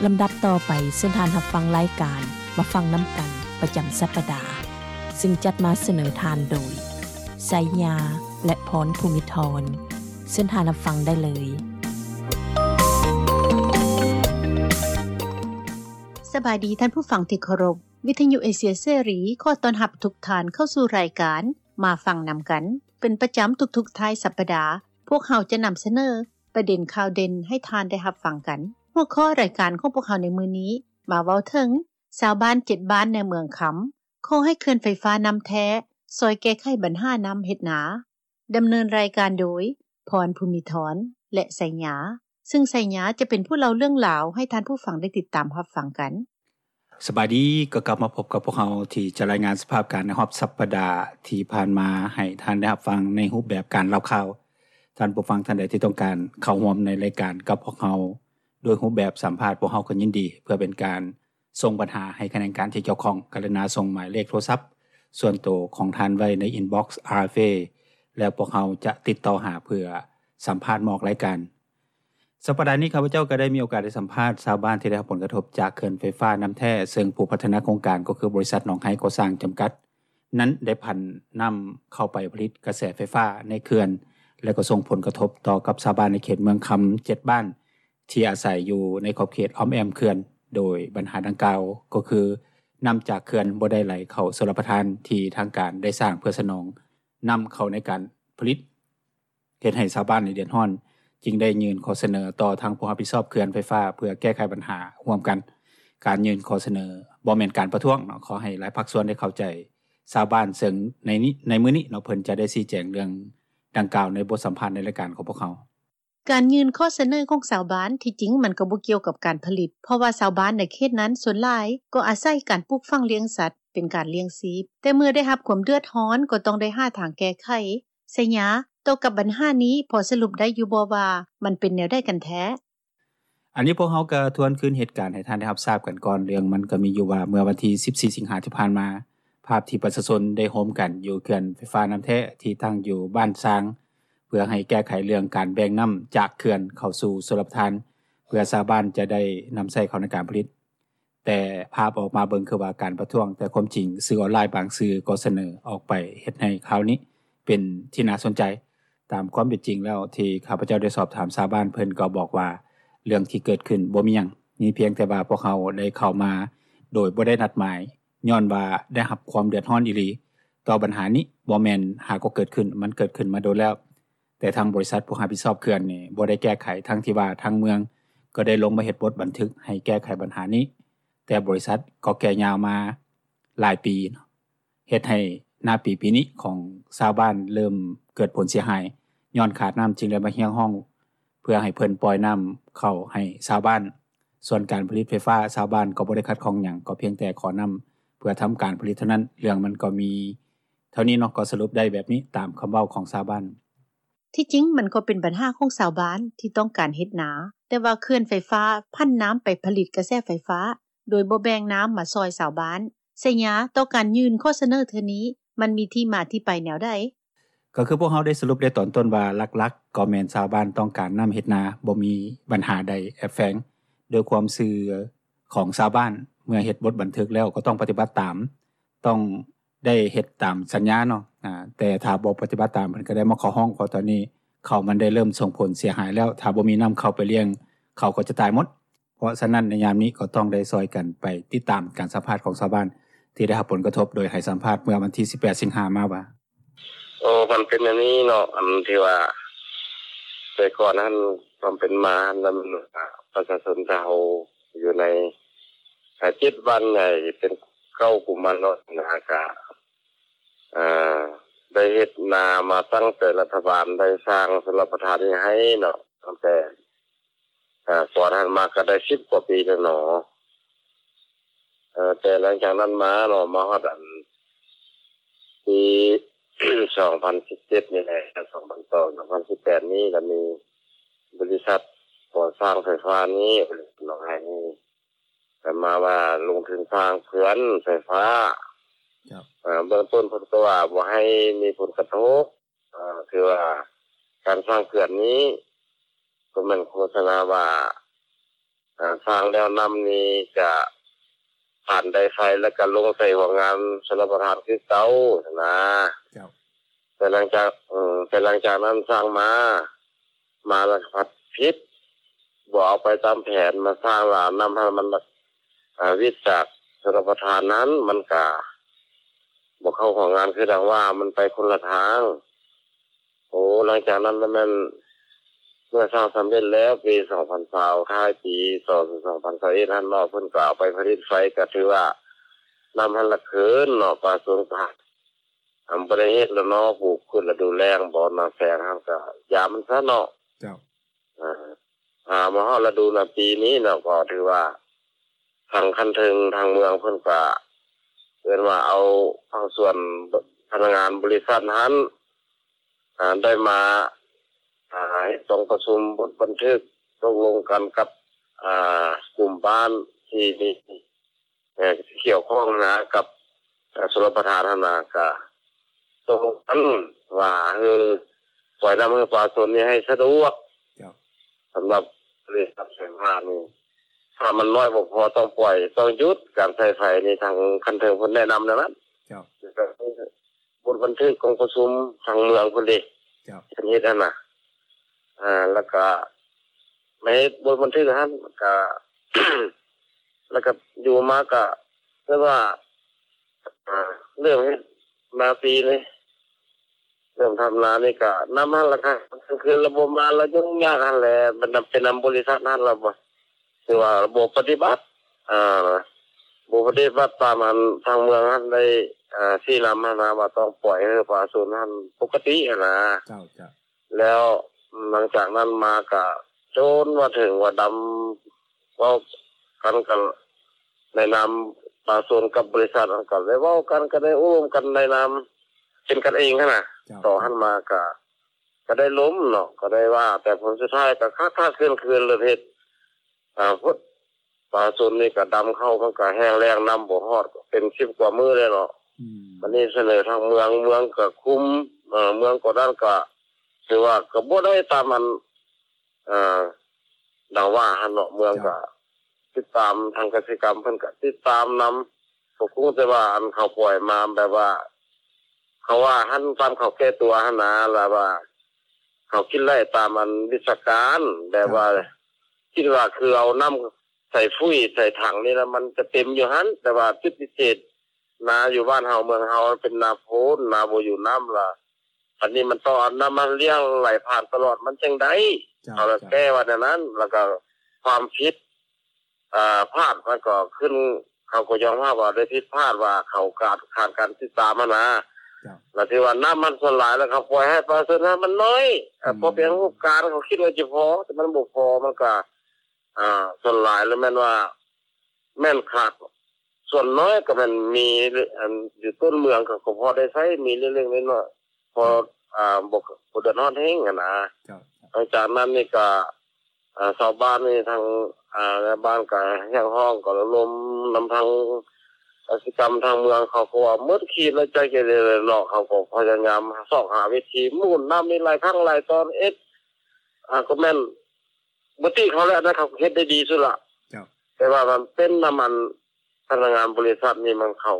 ลำดับต่อไปเส้นทานรับฟังรายการมาฟังน้ำกันประจำสัปดาห์ซึ่งจัดมาเสนอทานโดยไสยาและพรภูมิธรเส้นทานรับฟังได้เลยสบายดีท่านผู้ฟังที่เคารพวิทยุเอเชียเสรีขอต้อนรับทุกท่านเข้าสู่รายการมาฟังนำกันเป็นประจำทุกๆท้ายสัปดาห์พวกเราจะนำเสนอประเด็นข่าวเด่นให้ทานได้รับฟังกันหัวข้อรายการของพวกเราในมื้อนี้มาเว้าถึงชาวบ้าน7บ้านในเมืองขำขอให้เขื่อนไฟฟ้าน้ำแท้ซอยแก้ไขปัญหาน้ำเฮ็ดนาดำเนินรายการโดยพรภูมิธรและไสยาซึ่งไสยาจะเป็นผู้เล่าเรื่องราวให้ท่านผู้ฟังได้ติดตามรับฟังกันสบายดีก็กลับมาพบกับพวกเราที่จะรายงานสภาพการในรอบสัปดาห์ที่ผ่านมาให้ท่านได้รับฟังในรูปแบบการเล่าข่าวท่านผู้ฟังท่านใดที่ต้องการเข้าร่วมในรายการกับพวกเราโดยรูปแบบสัมภาษณ์พวกเราก็ยินดีเพื่อเป็นการส่งปัญหาให้คณะกรรมการที่เกี่ยวข้องกรุณาส่งหมายเลขโทรศัพท์ส่วนตัวของท่านไว้ในอินบ็อกซ์ RFA แล้วพวกเราจะติดต่อหาเพื่อสัมภาษณ์หมอกรายการสัปดาห์นี้ข้าพเจ้าก็ได้มีโอกาสได้สัมภาษณ์ชาวบ้านที่ได้รับผลกระทบจากเขื่อนไฟฟ้าน้ำแท้ซึ่งผู้พัฒนาโครงการก็คือบริษัทหนองไฮก่อสร้างจำกัดนั้นได้ผันนำเข้าไปผลิตกระแสไฟฟ้าในเขื่อนและก็ส่งผลกระทบต่อกับชาวบ้านในเขตเมืองคำ7บ้านที่อาศัยอยู่ในขอบเขตอ้อมแอมเขื่อนโดยปัญหาดังกล่าวก็คือนำจากเขื่อนบ่ได้ไหลเข้าชลประทานที่ทางการได้สร้างเพื่อสนองนำเข้าในการผลิตเฮ็ดให้ชาวบ้านในเดือดร้อนจึงได้ยื่นข้อเสนอต่อทางผู้รับผิดชอบเขื่อนไฟฟ้าเพื่อแก้ไขปัญหาร่วมกันการยื่นข้อเสนอบ่แม่นการประท้วงเนาะขอให้หลายภาคส่วนได้เข้าใจชาวบ้านซึ่งในมื้อนี้เนาะเพิ่นจะได้ชี้แจงเรื่องดังกล่าวในบทสัมภาษณ์ในรายการของพวกเขาการยื่นข้อเสนอของชาวบ้านที่จริงมันก็บ่เกี่ยวกับการผลิตเพราะว่าชาวบ้านในเขตนั้นส่วนหลายก็อาศัยการปลูกฝังเลี้ยงสัตว์เป็นการเลี้ยงชีพแต่เมื่อได้รับความเดือดร้อนก็ต้องได้หาทางแก้ไขไสยาต่อกับปัญหานี้พอสรุปได้อยู่บ่ว่ามันเป็นแนวใดกันแท้อันนี้พวกเฮาก็ทวนคืนเหตุการณ์ให้ท่านได้รับทราบกันก่อนเรื่องมันก็มีอยู่ว่าเมื่อวันที่14สิงหาคมที่ผ่านมาภาพที่ประชาชนได้โฮมกันอยู่เขื่อนไฟฟ้าน้ำแท้ที่ตั้งอยู่บ้านซางเพื่อให้แก้ไขเรื่องการแบ่งน้ำจากเขื่อนเข้าสู่ชลประทานเพื่อชาวบ้านจะได้นำใช้เข้าในการผลิตแต่ภาพออกมาเบิ่งคือว่าการประท้วงแต่ความจริงสื่อออนไลน์บางสื่อก็เสนอออกไปเฮ็ดให้ข่าวนี้เป็นที่น่าสนใจตามความเป็นจริงแล้วที่ข้าพเจ้าได้สอบถามชาวบ้านเพิ่นก็บอกว่าเรื่องที่เกิดขึ้นบ่มีหยังมีเพียงแต่ว่าพวกเขาได้เข้ามาโดยบ่ได้นัดหมายย้อนว่าได้รับความเดือดร้อนอีหลีต่อปัญหานี้บ่แม่นหากก็เกิดขึ้นมันเกิดขึ้นมาโดนแล้วแต่ทางบริษัทผู้รับผิดชอบเขื่อนนี่บ่ได้แก้ไขทั้งที่ว่าทางเมืองก็ได้ลงมาเฮ็ดบทบันทึกให้แก้ไขปัญหานี้แต่บริษัทก็แก้ยาวมาหลายปีเฮ็ดให้หน้าปีนี้ของชาวบ้านเริ่มเกิดผลเสียหายย้อนขาดน้ำจึงได้มาเฮียงห้องเพื่อให้เพิ่นปล่อยน้ำเข้าให้ชาวบ้านส่วนการผลิตไฟฟ้าชาวบ้านก็บ่ได้ขัดข้องหยังก็เพียงแต่ขอน้ำเพื่อทำการผลิตเท่านั้นเรื่องมันก็มีเท่านี้เนาะก็สรุปได้แบบนี้ตามคำเว้าของชาวบ้านที่จริงมันก็เป็นปัญหาของชาวบ้านที่ต้องการเฮ็ดนาแต่ว่าเขื่อนไฟฟ้าพันน้ำไปผลิตกระแสไฟฟ้าโดยบ่แบ่งน้ำมาซอยชาวบ้านไสยาต่อการยื่นข้อเสนอเทื่อนี้มันมีที่มาที่ไปแนวใดก็คือพวกเฮาได้สรุปได้ตอนต้นว่าหลักๆก็แม่นชาวบ้านต้องการน้ำเฮ็ดนาบ่มีปัญหาใดแอบแฝงโดยความซื่อของชาวบ้านเมื่อเฮ็ดบทบันทึกแล้วก็ต้องปฏิบัติตามต้องได้เฮ็ดตามสัญญาเนาะแต่ถ้าบ่ปฏิบัติตามมันก็ได้มาเข้าห้องเพราะตอนนี้เขามันได้เริ่มส่งผลเสียหายแล้วถ้าบ่มีน้ำเข้าไปเลี้ยงเขาก็จะตายหมดเพราะฉะนั้นในยามนี้ก็ต้องได้ซอยกันไปติดตามการสัมภาษณ์ของชาวบ้านที่ได้รับผลกระทบโดยให้สัมภาษณ์เมื่อวันที่18สิงหาคมมาว่ามันเป็นอันนี้เนาะอันที่ว่าแต่ก่อนนั้นความเป็นมานั้นประชาชนเราอยู่ใน7วันไงเป็น9กุมภาพันธ์นะคะได้เฮ็ดนามาตั้งแต่รัฐบาลได้สร้างชลประทานนี้ให้เนาะตั้งแต่ก่อนนั้นมาก็ได้10กว่าปีแล้วเนาะแต่หลังจากนั้นมาเนาะมาฮอดอันปี2017นี่แหละ2018นี้ก็มีบริษัทก่อสร้างไฟฟ้านี้หนองไห้นี่แต่มาว่าลงทุนสร้างเขื่อนไฟฟ้าครับเบื้องต้นเพิ่นก็ว่าบ่ให้มีผลกระทบคือว่าการสร้างเขื่อนนี้ก็มันโฆษณาว่าสร้างแล้วนํานี้จะผ่านไดไฟแล้วก็ลงใส่หัวงานชลประทานคือเก่านะเจ้าแต่หลังจากนั้นสร้างมาแล้วพัดพิษบ่เอาไปตามแผนมาสร้างหลานนําให้มันวิจากชลประทานนั้นมันก็บ่เข้าของงานคือดังว่ามันไปคนละทางหลังจากนั้นมันเมื่อสร้างสำเร็จแล้วปี2020ท้ายปี2021นั้นเนาะเพิ่นก็เอาไปผลิตไฟก็ถือว่านําให้ละคืนเนาะปลาสวนผักบ่ได้เฮ็ดแล้วเนาะปลูกขึ้นแล้วดูแลบ่น้ำแฝงหั่นก็ยามมันซะเนาะเจ้ามาฮอดฤดูน่ะปีนี้เนาะก็ถือว่าทางคันถึงทางเมืองเพิ่นก็เอิ้นว่าเอาทางส่วนพนักงานบริษัทนั้นได้มาต้องประชุมบทบันทึกตกลงกันกับกลุ่มบ้านที่มีเกี่ยวข้องนะกับชลประทานนะก็ตกลงกันว่าปล่อยน้ำให้ประชาชนนี่ให้สะดวกสำหรับบริษัทไฟฟ้านี่ถ้ามันน้อยบ่พอต้องปล่อยต้องหยุดการใช้ไฟนี่ทางคันเทิงเพิ่นแนะนําแล้วนั้นบทบันทึกของประชุมทางเมืองพุ่นดิเฮ็ดนั่นน่ะแล้วก็ในบทบันทึกนั้นก็ แล้วก็อยู่มาก็เรียกว่าเรื่องมาปีนี้เรื่องทำนานี่ก็นำมาแล้วค่ะคือระบบมาแล้วยุ่งยากนั่นแหละมันเป็นนำบริษัทนั้นแล้วบ่คือว่าระบบปฏิบัติระบบปฏิบัติตามทางเมืองนั้นได้ชี้นำมาว่าต้องปล่อยให้ประชาชนนั้นปกตินะเจ้าแล้วหลังจากนั้นมาก็จนว่าถึงว่าดำเว้ากันในนามประชาชนกับบริษัทกันได้เว้ากันก็ได้ร่วมกันในนามเป็นกันเองคั่นน่ะต่อหันมาก็ได้ล้มเนาะก็ได้ว่าแต่ผลสุดท้ายก็ค่าคืนเลยเฮ็ดพุทธประชาชนนี่ก็ดำเข้ามันก็แห้งแล้งน้ำบ่ฮอดเป็น10กว่ามื้อเลยเนาะวันนี้เสนอทางเมืองก็คุมเมืองก็ด้านก็ถือว่าก็บ่ได้ตามมันดังว่าหั่นเนาะเมืองก็ติดตามทางกสิกรรมเพิ่นก็ติดตามนำก็คงจะว่าอันเขาปล่อยมาแบบว่าเขาว่าหั่นตามเขาแก้ตัวหั่นนะแล้วว่าเขาคิดไล่ตามมันวิชาการแบบว่าคิดว่าคือเอาน้ำใส่ฟุ้ยใส่ถังนี่แล้วมันจะเต็มอยู่หั่นแต่ว่าจุดพิเศษนาอยู่บ้านเฮาเมืองเฮาเป็นนาโพนนาบ่อยู่น้ำล่ะอันนี้มันต้องเอาน้ำมันเลี้ยงไหลผ่านตลอดมันจังได๋เอาแล้วแก้ว่านั้นแล้วก็ความผิดพลาดมันก็ขึ้นเขาก็ยอมรับว่าได้ผิดพลาดว่าเขาขาดการติดตามนะแล้วที่ว่าน้ำมันส่วนหลายแล้วเขาปล่อยให้ประชาชนมันน้อยพอเป็นรูปการเขาคิดว่าจะพอแต่มันบ่พอมันก็ส่วนหลายแล้วแม่นว่าแม่นขาดส่วนน้อยก็มันมีอยู่ต้นเมืองก็พอได้ใช้มีเรื่องๆน้อยๆพอบ่เดือดร้อนแฮงนะหลังจากนั้นนี่ก็ชาวบ้านนี่ทางในบ้านก็แห้งห้องก็ลมนำทางกสิกรรมทางเมืองเขาก็ว่ามืดขีดแล้วใจเกเรเนาะเขาก็พยายามสอบหาวิธีมุ่นน้ำนี่หลายครั้งหลายตอนก็แม่นบ่ติเขาแล้วนะเขาเฮ็ดได้ดีสุดละแต่ว่ามันเป็นน้ำมันพนักงานบริษัทนี่มันเขา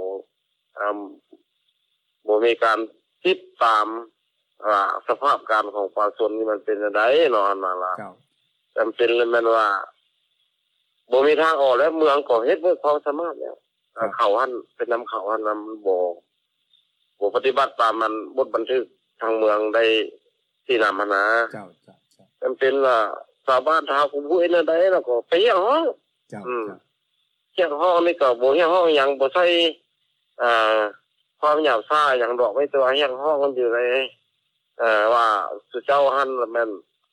บ่มีการติดตามสภาพการของประชาชนนี่มันเป็นจังได๋เนาะนั่นล่ะจำเป็นเลยแม่นว่าบ่มีทางออกแล้วเมืองก็เฮ็ดเบิดความสามารถแล้วเขาหั่นเป็นน้ำเขาหั่นมันบ่ปฏิบัติตามมันบทบันทึกทางเมืองได้ที่นำมานะจำเป็นว่าชาวบ้านชาวกรุงผู้ใดแล้วก็ไปเฮียงห้องเฮียงห้องนี่ก็บ่เฮียงห้องหยังบ่ใส่ความหยาบช้าหยังดอกไว้ตัวเฮียงห้องมันอยู่ในว่าสุเจ้าหั่นแล้วแม่น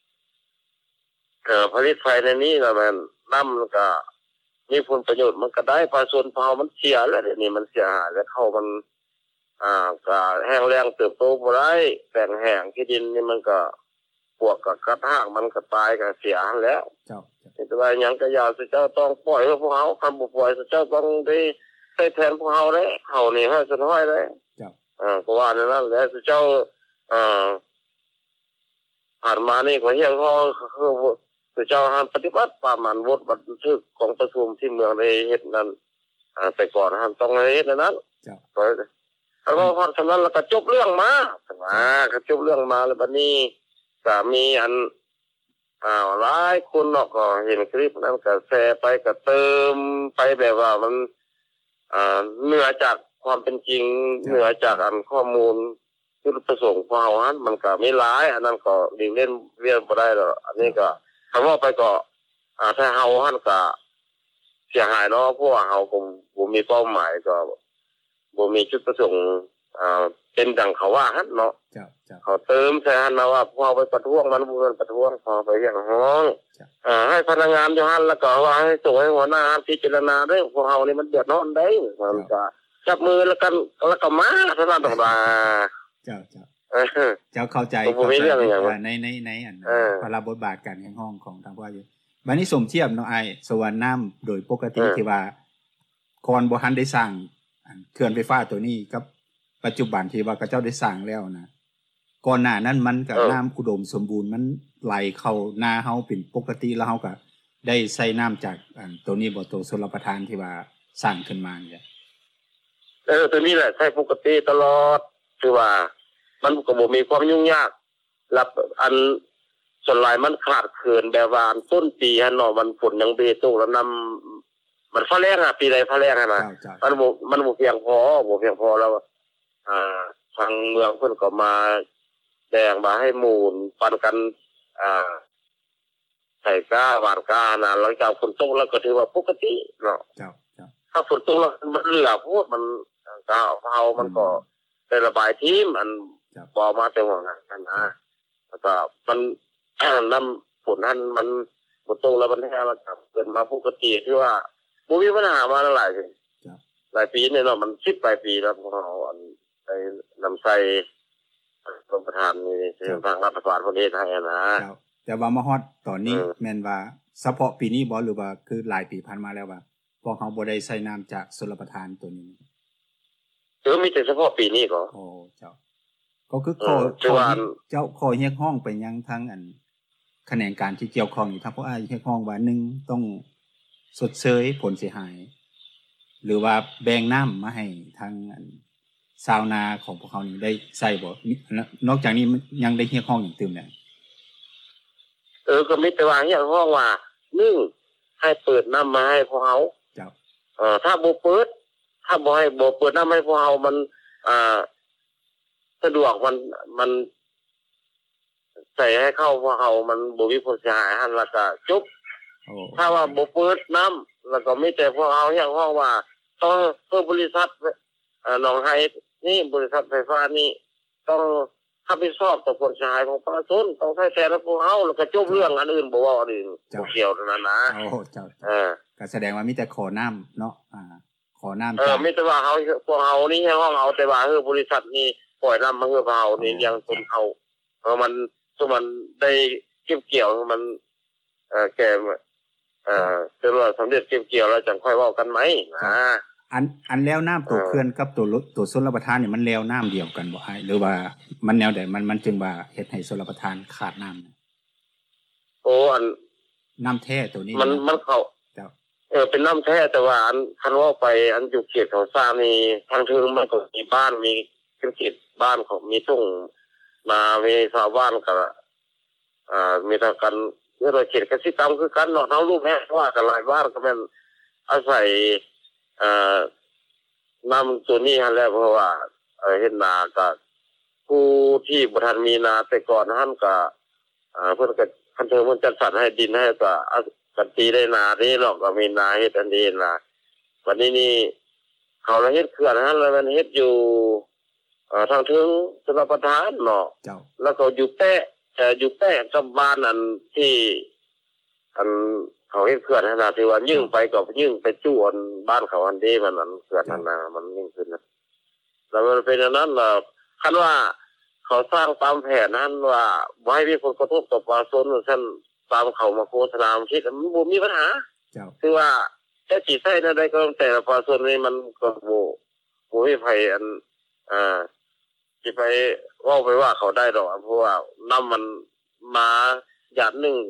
ผลิตไฟในนี้แล้วแม่นน้ำแล้วก็มีผลประโยชน์มันก็ได้ประชาชนเฮามันเสียแล้วนี่มันเสียหายแล้วเข้ามันก็แห้งแล้งเติบโตบ่ได้แปลงแห้งที่ดินนี่มันก็พวกกับกระทากมันก็ตายก็เสียแล้วแต่ว่าหยังก็อย่าสิเจ้าต้องปล่อยให้พวกเฮาคันบ่ปล่อยสิเจ้าต้องได้ใช้แทนพวกเฮาเด้เฮานี่ให้สนห้อยเด้ก็ว่านั่นแหละสิเจ้าผ่านมานี่ก็เฮียงเฮาคือคือเจ้าหันปฏิบัติประมาณวดบันทึกของประชุมที่เมืองได้เฮ็ดนั้นแต่ก่อนหันต้องเฮ็ดนั้นจ้ะแล้วก็พอฉะนั้นแล้วก็จบเรื่องมาก็จบเรื่องมาแล้วบัดนี้ก็มีอันหลายคนเนาะก็เห็นคลิปนั้นก็แชร์ไปก็เติมไปแบบว่ามันเหนือจากความเป็นจริงเหนือจากอันข้อมูลจุดประสงค์ของเฮานั้นมันก็มีหลายอันนั้นก็ดีเล่นเวียนบ่ได้ดอกอันนี้ก็คำว่าไปก็ถ้าเฮาหั่นก็เสียหายเนาะเพราะว่าเฮาก็บ่มีเป้าหมายก็บ่มีจุดประสงค์เป็นดังเขาว่าหั่นเนาะเขาเติมใส่หั่นนะว่าพอไปประท้วงมันบ่แม่นประท้วงพอไปเรียกร้องให้พนักงานอยู่หั่นแล้วก็ว่าให้ส่งให้หัวหน้าพิจารณาเด้อพวกเฮานี่มันเดือดร้อนได้มันก็จับมือแล้วก็มาเท่านั้นดอกว่าเจ้าเข้าใจในอันพระบทบาทการแห่งห้องของทางพ่ออยู่บัดนี้สมเทียบเนาะสวรรค์น้ำโดยปกติที่ว่าก่อนบ่ทันได้สร้างเขื่อนไฟฟ้าตัวนี้กับปัจจุบันที่ว่าเขาเจ้าได้สร้างแล้วนะก่อนหน้านั้นมันก็น้ำอุดมสมบูรณ์มันไหลเข้านาเฮาเป็นปกติแล้วเฮาก็ได้ใช้น้ำจากตัวนี้บ่ตัวชลประทานที่ว่าสร้างขึ้นมาเนี่ยตัวนี้แหละใช้ปกติตลอดคือว่ามันก็บ่มีความยุ่งยากรับอันส่วนหลายมันขาดเขื่อนแบบว่าต้นปีหั่นเนาะมันฝนยังเบตกแล้วน้ำมันฟ้าแรงปีใดฟ้าแรงนะมันบ่เพียงพอแล้วทางเมืองเพิ่นก็มาแดงมาให้มูลปันกันใส่ก้าหวานก้านะหลังจากฝนตกแล้วก็ถือว่าปกติเนาะถ้าฝนตกแล้วมันเหลือพูดมันก็เฮามันก็ได้ระบายทีมอันบ่มาแต่ว่างั้นนะแล้วก็มันน้ำฝนนั้นมันฝนตกแล้วมันแห้งแล้วก็เกิดมาปกติที่ว่าบ่มีปัญหามาหลายปีเนี่ยเนาะมัน10ปลายปีแล้วพวกเฮาอันไปนำใส่กรมประธานนี่ทางรัฐบาลประเทศไทยนะแต่ว่ามาฮอดตอนนี้แม่นว่าเฉพาะปีนี้บ่หรือว่าคือหลายปีผ่านมาแล้วว่าพวกเฮาบ่ได้ใช้น้ำจากชลประทานตัวนี้มีแต่เฉพาะปีนี้ก็โอ้เจ้าก็คือขอเจ้าขอเรียกร้องไปยังทางอันแขนงการที่เกี่ยวข้องอยู่ทางพวกเรียกร้องว่า1ต้องชดเชยผลเสียหายหรือว่าแบ่งน้ำมาให้ทางชาวนาของพวกเขานี่ได้ใช้บ่นอกจากนี้ยังได้เรียกร้องอย่างตื่มแล้วก็มีแต่ว่าเรียกร้องว่า1ให้เปิดน้ำมาให้พวกเขาเจ้าถ้าบ่เปิดถ้าบ่ให้บ่เปิดน้ำให้พวกเฮามันสะดวกมันใส่ให้เข้าพวกเฮามันบ่มีผลเสียหายหั่นแล้วก็จบถ้าว่าบ่เปิดน้ำแล้วก็มีแต่พวกเฮาอย่างว่าต้องบริษัทหนองไห้นี่บริษัทไฟฟ้านี่ต้องรับผิดชอบต่อผลเสียหายของประชาชนต้องใช้แทนพวกเฮาแล้วก็จบเรื่องอันอื่นบ่ว่าอันอื่นบ่เกี่ยวนั่นนะโอ้เจ้าก็แสดงว่ามีแต่ขอน้ำเนาะขอน้ำจ้ะมีแต่ว่าเฮาพวกเฮานี่ให้เอาแต่ว่าบริษัทนี่ปล่อยน้ำมาให้เฮานี่ยังต้นเฮามันได้เก็บเกี่ยวมันแก่จนว่าสำเร็จเก็บเกี่ยวแล้วจังค่อยเว้ากันไหมอันแล้วน้ำตัวเขื่อนกับตัวชลประทานนี่มันแล้วน้ำเดียวกันบ่หรือว่ามันแนวใดมันจึงว่าเฮ็ดให้ชลประทานขาดน้ำโอ้อันน้ำแท้ตัวนี้มันเข้าเป็นน้ำแท้แต่ว่าอันคันว่าไปอันอยู่เขตเขาสร้างนี่ทางถึงมันก็มีบ้านมีเขตบ้านของมีทุ่งนามีชาวบ้านก็มีทางกันเรื่องเขตกสิกรรมคือกันเนาะเฮารู้แม่ว่ากันหลายบ้านก็แม่นอาศัยน้ำตัวนี้หั่นแหละเพราะว่าเฮ็ดนาก็ผู้ที่บ่ทันมีนาแต่ก่อนหั่นก็เพิ่นก็คันเทิงมันจัดสรรให้ดินให้ก็กันตีได้นานี่หรอกก็มีนาเฮ็ดอันนี้ล่ะวันนี้นี่เขาละเฮ็ดเขื่อนหั่นแล้วมันเฮ็ดอยู่ทางถึงชลประทานเนาะแล้วก็อยู่แปะกับบ้านอันที่อันเขาเฮ็ดเขื่อนหั่นน่ะที่ว่ายิ่งไปก็ยิ่งไปจู่อันบ้านเขาอันนี้มันอันเขื่อนนั่นน่ะมันยิ่งขึ้นนะแล้วมันเป็นอย่างนั้นล่ะคันว่าเขาสร้างตามแผนนั้นว่าบ่ให้มีผลกระทบต่อประชาชนซั่นตามเขามาโฆษณาคิดมันบ่มีปัญหาคือว่าแต่สิใช้ในใดก็แต่ละประชาชนนี่มันก็บ่มีไผอันสิไปเว้าไปว่าเขาได้ดอกเพราะว่าน้ำมันมาหยาดนึง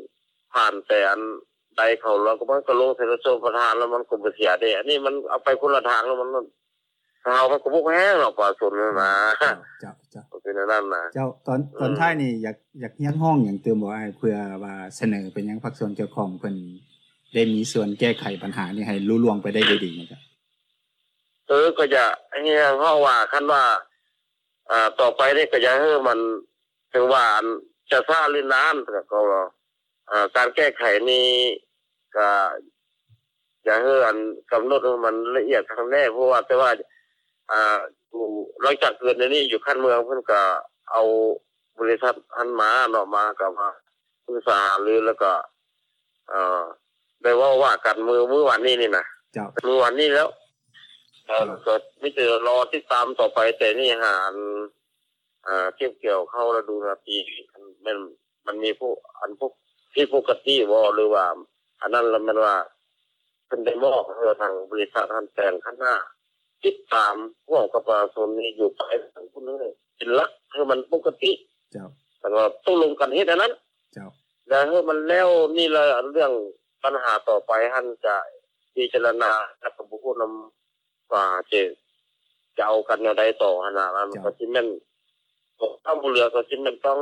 ผ่านแต่อันใดเขาแล้วก็มันก็ลงใส่กระทรวงประธานแล้วมันก็บ่เสียเด้อันนี้มันเอาไปคนละทางแล้วมันเฮามันก็บ่แห้งหรอกว่าส่วนนั้นนะเจ้าเป็นนั่นน่ะเจ้าตอนท้ายนี่อยากเรียกร้องหยังเติมบ่อ้ายเพื่อว่าเสนอเป็นหยังภาคส่วนเกี่ยวข้องเพิ่นได้มีส่วนแก้ไขปัญหานี้ให้ลุล่วงไปได้ด้วยดีนะครับก็จะเพราะว่าคันว่าต่อไปนี่ก็จะให้มันถึงว่าจะซ่าหรือนานก็การแก้ไขนี้ก็จะให้กำหนดมันละเอียดครั้งแรกเพราะว่าแต่ว่าหลังจากเกิดในนี้อยู่ขั้นเมืองเพิ่นก็เอาบริษัทอันมาเนาะมากับปรึกษาหรือแล้วก็ได้ว่ากันมื้อวันนี้นี่นะมื้อวันนี้แล้วก็มีแต่รอติดตามต่อไปแต่นี่หาเก็บเกี่ยวเข้าฤดูราปีมันมีพวกที่ปกติบ่หรือว่าอันนั้นแล้วมันว่าเพิ่นได้มอบให้ทางบริษัทอันแปลงข้างหน้าติดตามพวกกับประชาชนนี่อยู่ไปทั้งพุ่นเลยเป็นหลักคือมันปกติเจ้าแต่ว่าต้องลงกันเฮ็ดอันนั้นเจ้าแล้วให้มันแล้วนี่ละเรื่องปัญหาต่อไปหั่นจะพิจารณากับผู้นำว่าจะเอากันแนวใดต่อหั่นน่ะมันก็สิแม่นต้องบ่เหลือก็สิแม่นต้อง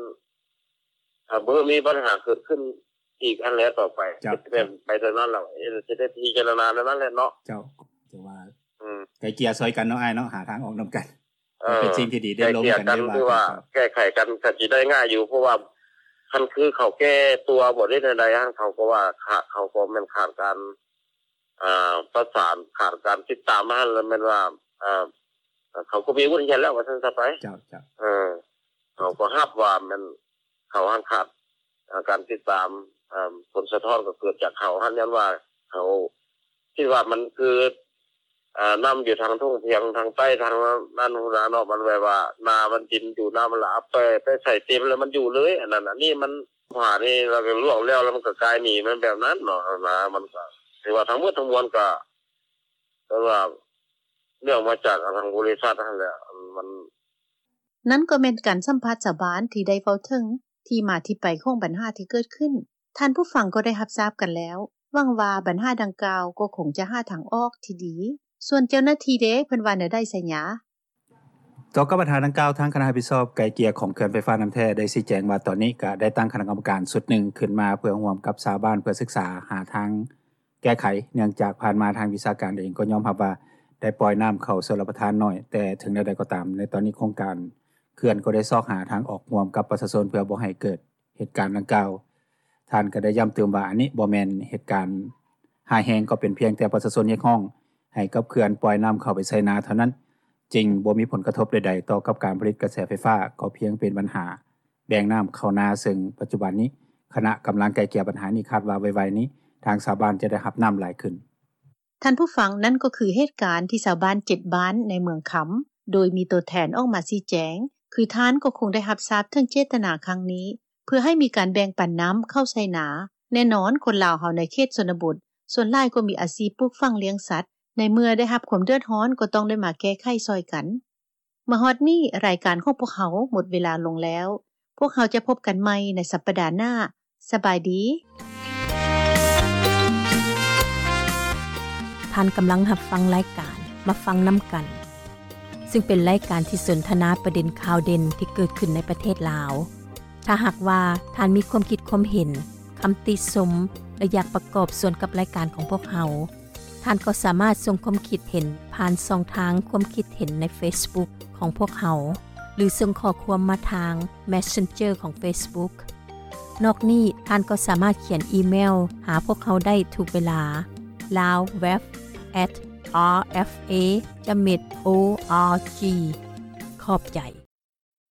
มีปัญหาเกิดขึ้นอีกอันแล้วต่อไปเป็นไปเท่านั้นแล้วจะได้พิจารณาแล้วนั่นแหละเนาะเจ้าจะว่าไกลเกลี่ยซอยกันเนาะอ้ายเนาะหาทางออกนํากันเป็นสิ่งที่ดีได้ลงกันได้ว่าแก้ไขกันก็สิได้ง่ายอยู่เพราะว่าคันคือเขาแก้ตัวบ่ได้ใดๆเขาก็ว่าเขาก็แม่นขาดการประสานขาดการติดตามมาแล้วแม่นว่าเขาก็มีวุฒิญาณแล้วว่าซั่นซะไปเจ้าเขาก็รับว่ามันเขาหันขาดการติดตามผลสะท้อนก็เกิดจากเขาหันยันว่าเขาคิดว่ามันคือน้ำอยู่ทางทุ่งเพียงทางใต้ทางด้านหัวเนาะมันแบบว่านามันดินอยู่น้ำมันละไปใส่เต็มแล้วมันอยู่เลยอันนั้นนี่มันขวานี่เราก็ล่วงแล้วมันก็กลายหนีมันแบบนั้นเนาะนะมันก็ถือว่าทั้งหมดทั้งมวลก็แต่ว่าเรื่องมาจากทางบริษัทนั่นแหละมันนั้นก็เป็นการสัมภาษณ์ชาวบ้านที่ได้เฝ้าถึงที่มาที่ไปของปัญหาที่เกิดขึ้นท่านผู้ฟังก็ได้รับทราบกันแล้วหวังว่าปัญหาดังกล่าวก็คงจะหาทางออกที่ดีส่วนเจ้าหน้าที่เด้เพิ่นว่าแนวใดไสหยาต่อกับปัญหาดังกล่าวทางคณะรับผิดชอบไกลเกลี่ยของเขื่อนไฟฟ้าน้ำแท้ได้ชี้แจงว่าตอนนี้ก็ได้ตั้งคณะกรรมการชุดหนึ่งขึ้นมาเพื่อร่วมกับชาวบ้านเพื่อศึกษาหาทางแก้ไขเนื่องจากผ่านมาทางวิชาการเองก็ยอมรับว่าได้ปล่อยน้ำเข้าชลประทานน้อยแต่ถึงแนวใดก็ตามในตอนนี้โครงการเขื่อนก็ได้ซอกหาทางออกร่วมกับประชาชนเพื่อบ่ให้เกิดเหตุการณ์ดังกล่าวท่านก็ได้ย้ำเตือนว่าอันนี้บ่แม่นเหตุการณ์หายแฮงก็เป็นเพียงแต่ประชาชนเรียกร้องให้กับเขื่อนปล่อยน้ำเข้าไปใส่นาเท่านั้นจริงบ่มีผลกระทบใดๆต่อกับการผลิตกระแสไฟฟ้าก็เพียงเป็นปัญหาแบ่งน้ำเข้านาซึ่งปัจจุบันนี้คณะกำลังไกลเกลี่ยปัญหานี้คาดว่าไวๆนี้ทางชาวบ้านจะได้รับน้ำหลายขึ้นท่านผู้ฟังนั่นก็คือเหตุการณ์ที่ชาวบ้าน7บ้านในเมืองคําโดยมีตัวแทนออกมาชี้แจงคือท่านก็คงได้รับทราบถึงเจตนาครั้งนี้เพื่อให้มีการแบ่งปันน้ำเข้าใส่นาแน่นอนคนลาวเฮาในเขตชนบทส่วนหลายก็มีอาชีพปลูกฝังเลี้ยงสัตว์ในเมื่อได้รับความเดือดร้อนก็ต้องได้มาแก้ไขซอยกันมาฮอดนี้รายการของพวกเขาหมดเวลาลงแล้วพวกเขาจะพบกันใหม่ในสัปดาห์หน้าสบายดีท่านกำลังรับฟังรายการมาฟังน้ำกันซึ่งเป็นรายการที่สนทนาประเด็นข่าวเด่นที่เกิดขึ้นในประเทศลาวถ้าหากว่าท่านมีความคิดความเห็นคำติชมและอยากประกอบส่วนกับรายการของพวกเราท่านก็สามารถส่งความคิดเห็นผ่านช่องทางความคิดเห็นใน Facebook ของพวกเราหรือส่งข้อความมาทาง Messenger ของ Facebook นอกนี้ท่านก็สามารถเขียนอีเมลหาพวกเขาได้ทุกเวลา lawweb@rfa.org ขอบใจ